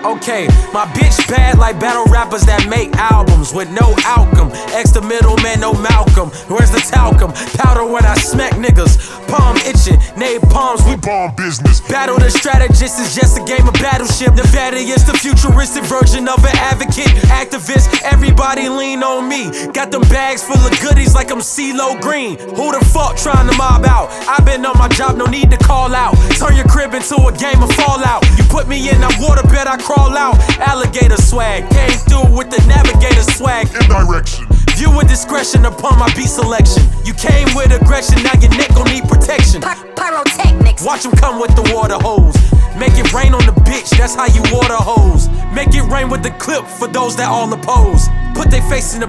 Okay, my bitch bad like battle rappers that make albums with no outcome. Ex the middleman, no Malcolm. Where's the talcum? Powder when I smack niggas. Palm itching, nade palms, we bomb business. Battle the strategist is just a game of battleship. Nevada is the futuristic version of an advocate, activist. Everybody lean on me. Got them bags full of goodies like I'm CeeLo Green. Who the fuck trying to mob out? I've been on my job, no need to call out. Turn your crib into a game of Fallout. You put me in that water bed, I crawl out. Alligator swag, came through with the navigator swag. Indirection. View with discretion upon my beat selection. You came with aggression, now your neck gon' need protection. Pyrotechnics. Watch them come with the water hose. Make it rain on the bitch, that's how you water hose. Make it rain with the clip for those that all oppose. Put their face in the